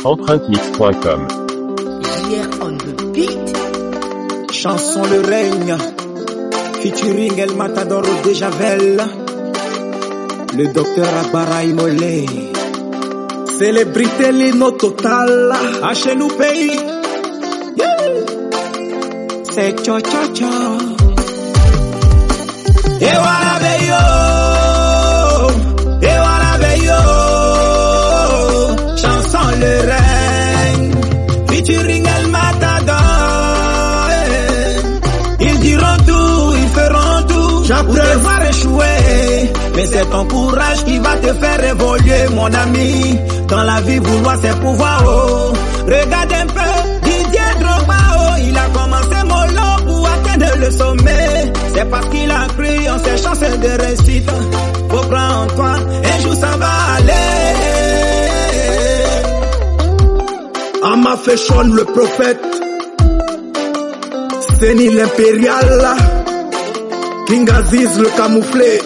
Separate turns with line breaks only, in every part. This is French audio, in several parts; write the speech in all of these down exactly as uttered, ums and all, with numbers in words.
empreinte mix point com.
Hier on the beat.
Chanson Le Règne, featuring El Matador de Javel, le docteur Agbara Imolé, célébrité Lino Total, à chez nous pays, yeah. C'est tcha tcha tcha. Et voilà veyo, et voilà veyo, chanson Le Règne, featuring El Matador. Ils diront tout, ils feront tout pour te voir échouer. Mais c'est ton courage qui va te faire évoluer, mon ami. Dans la vie, vouloir c'est pouvoir. Oh. Regarde un peu, Didier Drogba. Oh. Il a commencé mollo pour atteindre le sommet. C'est parce qu'il a cru en ses chances de réussite. Faut prendre en toi, un jour ça va aller.
Ama Fashion, le prophète. Seni l'impérial, King Aziz le camouflé.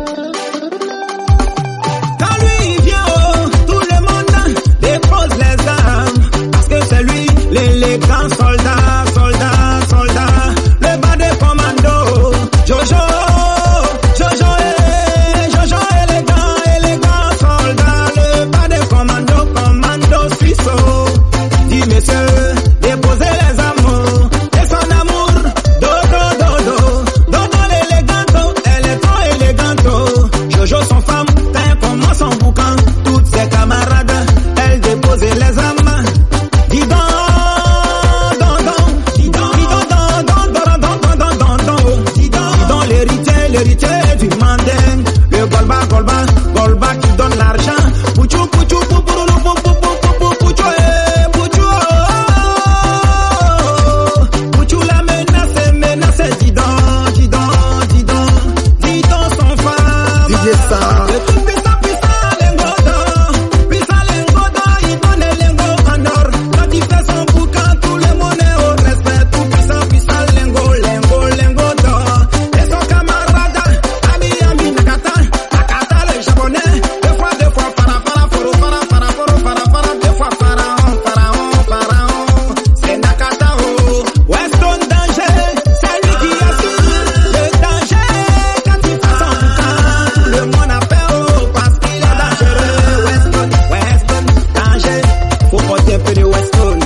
Quand lui il vient, oh, tout le monde dépose les armes. Parce que c'est lui l'élégant soldat, soldat, soldat. Le bas de commando, Jojo, Jojo, eh, Jojo élégant, élégant soldat. Le bas de commando, commando suisse. Dis messieurs, déposez les armes. Jojo son femme, quand elle commence son boucan, toutes ses camarades, elle dépose les âmes. Dis donc, don, don, dis donc, dis donc, don, don, don, don, don, don, don, don, dis donc, dis donc, l'héritier, l'héritier du manding, le golba, golba, golba qui donne l'argent, pouchou, pouchou, pouchou, pouchou, pouchou, pouchou, pouchou, pouchou, la menace, menace, dis donc, dis donc, dis donc, dis donc son femme.
D J ça.
Le tout puissant, puissant, lingodo, puissant lingodo, il donne lingo en or. Quand il fait son boucan, tout le monde est au respect. Tout puissant, puissant, lingo, lingo, lingodo. Et son camarade, ami, ami, Nakata, Nakata le japonais. Deux fois, deux fois, para, para, foro, para, para, foro, para, para, deux fois, pharaon, pharaon, pharaon. C'est Nakata, oh, Weston danger, c'est lui qui assure le danger. Quand il fait son boucan, tout le monde a peur, oh, parce qu'il est dangereux. Weston, Weston, danger, faut porter un peu de Weston.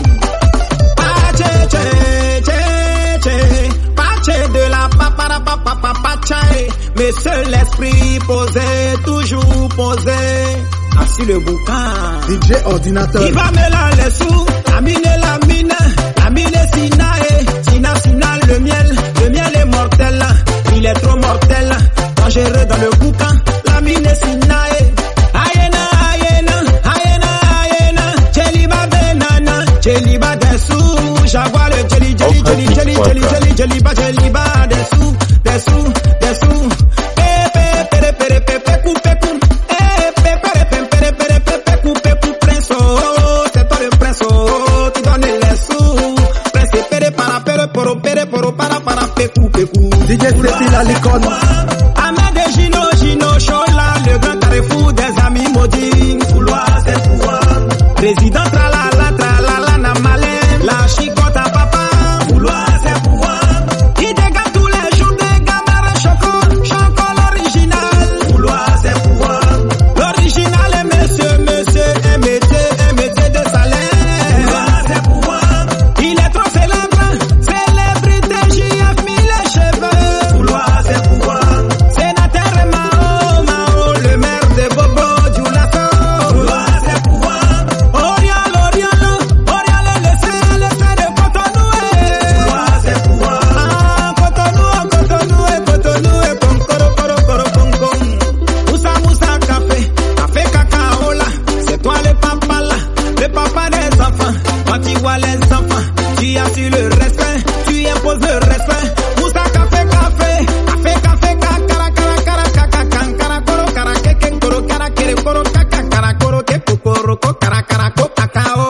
Pache, che, che, che, pache de la papara, papa, pache. Mais seul l'esprit posé, toujours posé. Assis le boucan.
D J ordinateur.
Il va me la les sous, la mine, la mine, la mine Sinae, Sina, Sina, le miel, le miel est mortel, il est trop mortel, dangereux dans le boucan, la mine Sinae, Ayena, Ayena, Ayena, Ayena, Jeliba Benana, Jeliba dessous, Jaguar le Jeli, Jeli, Jeli, Jeli, Jeli, Jeli, Jeliba, Jeliba dessous, dessous, dessous, pepe, pere, pere, pepe, coupe, coupe, eh, pepe, pepe, pere, pere, pepe, coupe, coupe, prince, oh, c'est toi le prince, oh, tu donnes les sous, prince, pere, para, pere, poro, pere, poro, para, para, peku, peku.
D J Cécile à l'icône.
Ahmed Gino, Gino, Chola, le grand carrefour des amis maudits. Vouloir, c'est pouvoir. Président, tralala, tralala, na malin, la chicote à papa. Vouloir, c'est pouvoir. Il dégage tous les jours des gamins choco, choco l'original. Vouloir, c'est pouvoir. L'original est monsieur, monsieur, un métier, un métier de salaire. Vouloir, c'est pouvoir. Il est trop célèbre, célébrité, J F mis les cheveux. Vouloir, c'est pouvoir. Sénateur Mao, Mao, le maire de Bobo, du Lato. Vouloir, c'est pouvoir. Oriol, Oriol, Oriol, laissez, laissez de Cotonou. Vouloir, c'est pouvoir. Ah, Cotonou, Cotonou, Cotonou, Poncoro, Coro, Coro, Poncom. Moussa, Moussa, café, café, cacao là. C'est toi le papa là, le papa des enfants. Quand tu vois les enfants, tu assures le respect, tu imposes le respect. Moussa, café, café, café, café, cara, cara, cara, cara, cara, cara, coro, cara, keken, coro, cara, kere, coro, caca, cara, coro, ke, coro, co, cara, cara, co, cacao.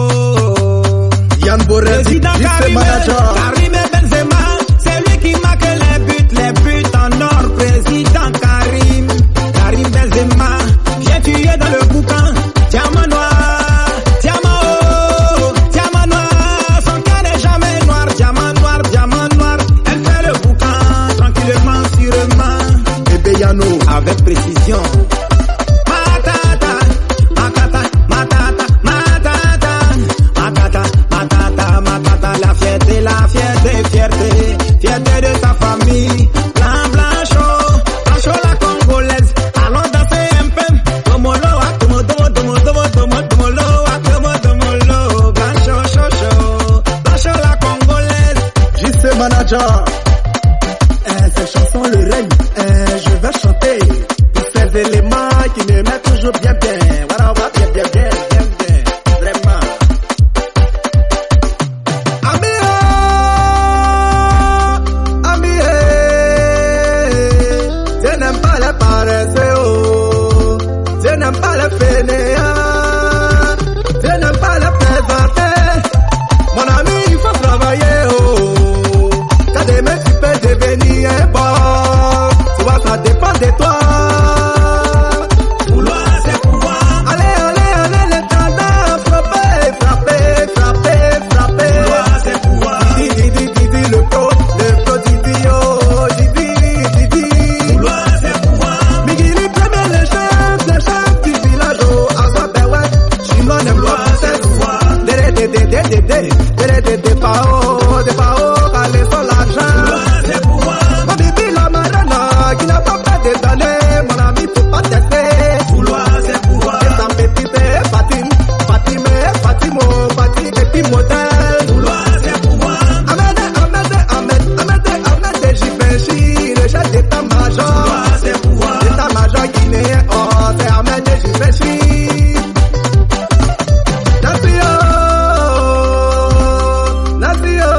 Yann Boré,
Président
vice
Karim,
manager.
Karim Benzema, c'est lui qui marque les buts, les buts en or. Président Karim, Karim Benzema, j'ai tué dans le boucan, diamant noir, diamant haut.
Jaja. Eh, cette chanson le règne, eh, je vais chanter pour ces éléments qui me mettent toujours bien bien. Voilà, voilà, bien bien bien bien bien, vraiment. Ami, ami, je n'aime pas les paresseux, oh. Je n'aime pas les fainéants, je n'aime pas les plaisanter. Mon ami, il faut travailler, oh. T'as des mecs qui peuvent devenir un bon. Tu vois, ça dépend de toi.
Vouloir, c'est pouvoir.
Allez, allez, allez, les tendants, frapper, frapper, frapper, frapper.
Vouloir, c'est pouvoir.
Didi, didi, didi, le pro, le pro, didi, oh, didi, didi.
Vouloir, c'est pouvoir.
Migili, premier, les chefs, les chefs du village, oh, à ça, ben ouais. Chinois n'aime pas c'est pouvoir. Dede, dede, dede, dede, dede, dede, pas oh, de pas oh, allez, sans l'argent.
Vouloir, c'est pouvoir.
Ma bibi, la marana, qui n'a pas fait des années, mon ami, faut pas tester.
Vouloir, c'est pouvoir.
Et ta petite Fatime, Fatime, Fatimo, Fatime, petit modèle.
Vouloir, c'est pouvoir.
Ahmed, Ahmed, Ahmed, Ahmed, Ahmed, Jibenchi, le chef d'état-major.
Vouloir, c'est pouvoir.
L'état-major guinéen, oh, c'est Ahmed Jibenchi. Nasio, Nasio,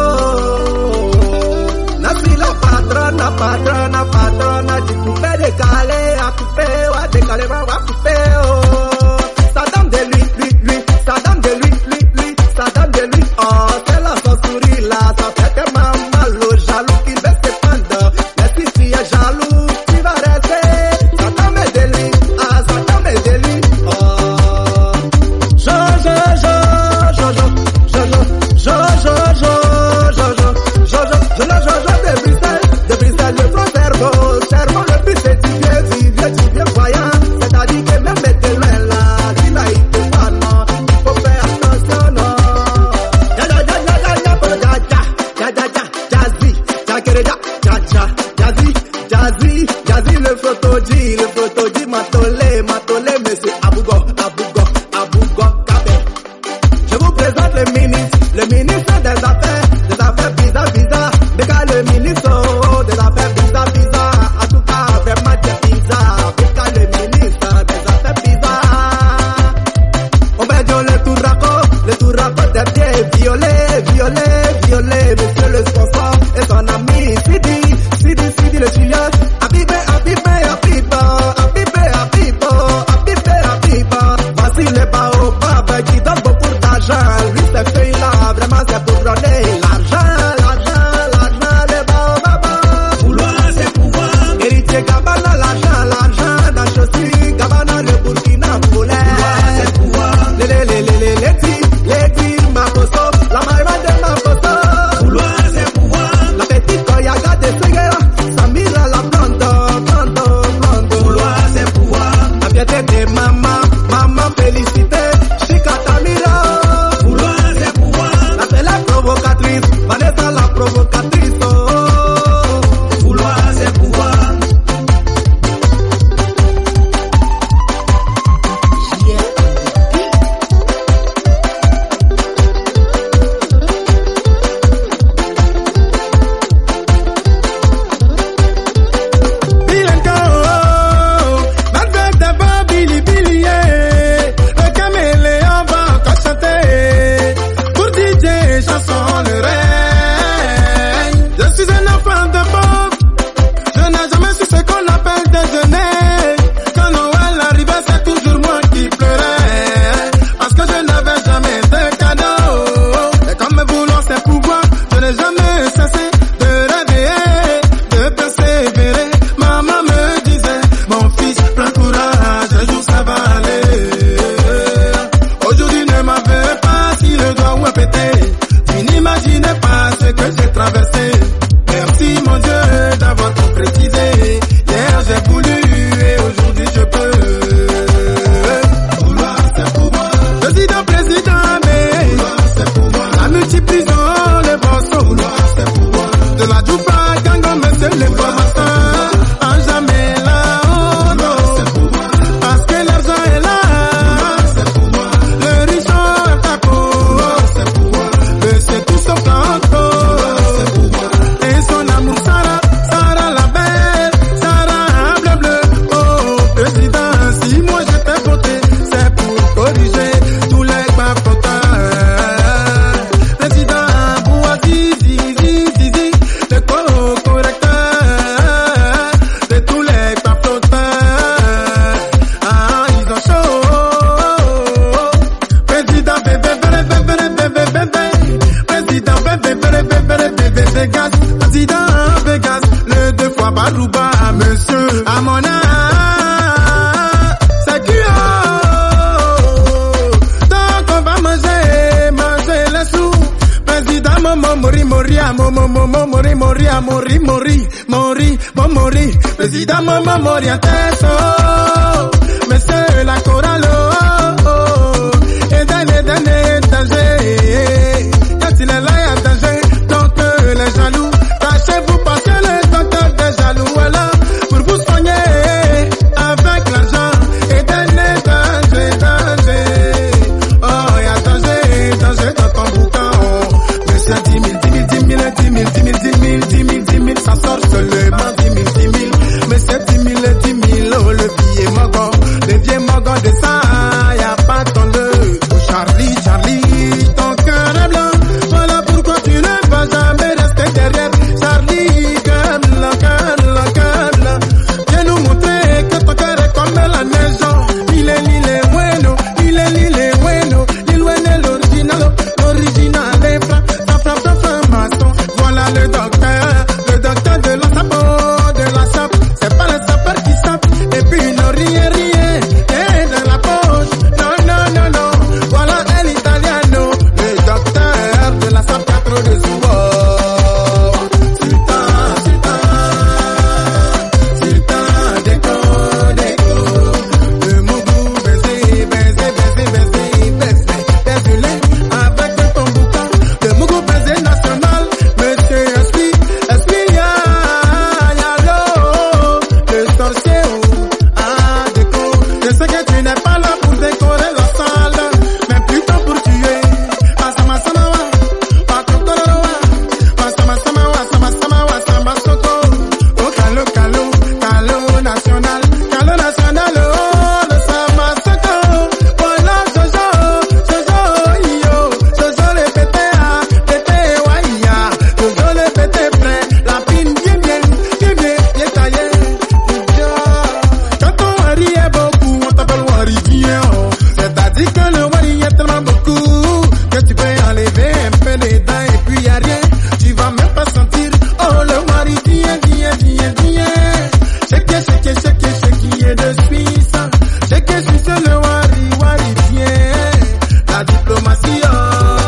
Nasi la patrona, patrona, patrona, du coupé décalé, à couper, ou à décaler, ou à couper, oh. Ça donne de lui, lui, lui, ça donne de lui, lui, lui, ça donne de lui, oh. C'est la sauce souris là, ça fait tellement mal au jaloux qui veut se prendre. Mais si tu es jaloux, tu vas rester. Ça donne de lui, ah, ça donne de lui, oh. Jo, jo, jo, jo, jo, jo, jo, jo, jo, jo, jo, jo, jo, jo, jo, jo, jo, de Bruxelles, de Bruxelles, le trop cerveau, cerveau le plus c'est du vieux, du vieux, du vieux voyant. C'est-à-dire que même de loin là, il a été pas non, il faut faire attention non. Ja, ja, ja, ja, ja, ja, ja, ja, ja, ja, ja, jazzy, jakere, ja, ja, ja, jazzy, jazzy, jazzy, le photoji, le photoji, matolé, matolé, monsieur Abougo, Abougo, Abougo, Kabé. Je vous présente le ministre, le ministre des affaires, des affaires bizarres, bizarres. Béka le ministre oh, des affaires bizarres, bizarres. En tout cas, vraiment c'est bizarre. Béka le ministre des affaires bizarres. On va dire le touraco, le touraco des pieds, violé, violé, violé. Monsieur le sponsor et son ami Sidi, Sidi, Sidi le chien. Abibé, abibé, abibé, abibé, abibé, abibé, abibé. Voici les baobabs qui donnent beaucoup d'argent. Lui, c'est fait là, vraiment c'est pour donner l'argent, l'argent, l'argent, les baobabs.
Vouloir, c'est pouvoir.
Héritier Gabana, l'argent, l'argent, dans chaussures, Gabana, le Burkina, Mbole.
Vouloir, c'est pouvoir.
Les, les, les, les, les, les, les, les, ma posto, la maïma de ma posto.
mo mo mo mori mori a mori mori mori mo mori président mo mo mori a teso monsieur la chorale oh oh et dane dane danger quand il est là il y a danger donc euh, les jaloux cachez-vous parce que le docteur des jaloux est là pour vous soigner avec l'argent et dane danger danger oh il y a danger danger dans ton boucan mais c'est dix mille dix mille dix mille dix mille dix mille dix mille dix mille dix mille ça sort seulement dix mille dix mille mais c'est dix mille dix mille oh le billet mogon le vieux mogon de ça y a pas ton le oh Charlie Charlie ton cœur est blanc voilà pourquoi tu ne vas jamais rester derrière Charlie comme la comme la comme la viens nous montrer que ton cœur est comme la neige il est il est bueno il est il est bueno il est l'original l'original est fra fra fra fra fra maçon voilà le docteur le docteur de la sapo de la sape c'est pas le sapeur qui sape et puis non rien rien et dans la poche non non non non voilà el italiano le docteur de la sape quatre de souvent sultan sultan sultan déco déco le mougou baiser baiser baiser baiser baiser baiser avec ton boucan le mougou baiser national monsieur esprit esprit ya ya lo le sorcier ou ah déco je sais que tu n'es pas là pour décorer la salle mais plutôt pour tuer Masama samawa pakokorowa Masama samawa sama samawa samba soko oh calo calo calo national calo national oh le samba soko voilà Jojo Jojo yo Jojo le pété ah pété waïa Jojo le pété prêt la pine bien bien bien bien bien taillée quand on wari est beaucoup on t'appelle wari bien oh c'est-à-dire que le wari est tellement beaucoup que tu peux enlever un peu les dents et puis y a rien tu vas même pas sentir oh le wari vient vient vient vient shake shake shake shake est de Suisse shake Suisse le wari wari vient la diplomatie oh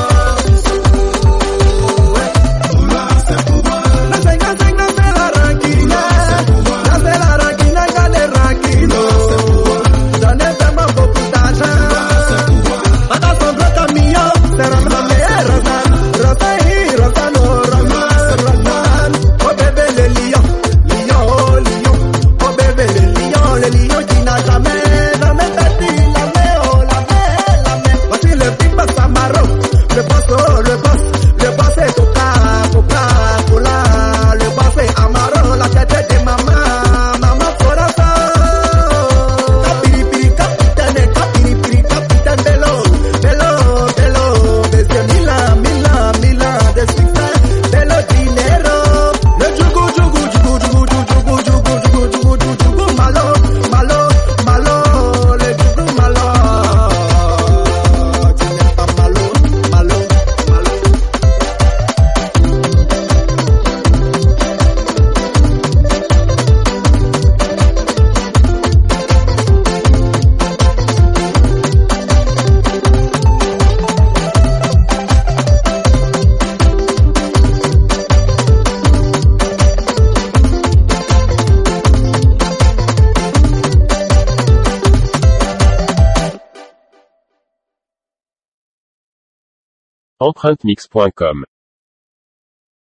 c'est pouvoir
No tengas en no se la ranquina, no se la ranquina, gane ranquino. J'en ai tellement beaucoup d'argent. Attends son gros camion, c'est Rosan, Rosan, Rosan, Rosan, Rosan, Rosan. Oh bébé le lion, lion, oh lion, oh bébé le lion, le lion qui n'a jamais, jamais perdu la main, oh la main, la main. Voici le big boss Amaro, le boss, oh le boss, le boss est Coca, Coca, Cola, le boss est Amaro, la tête de maman, maman Corazon. Capiripiri, capitaine, capiripiri, capitaine Bello, Bello, Bello, desde Milan, Milan, Milan, de Sixten, Bello dinero. Le jugu, jugu, jugu, jugu, jugu, jugu, jugu, jugu, jugu, jugu, malo, malo, malo, le jugu malo. Tu n'es pas malo, malo, malo.
empreinte mix point com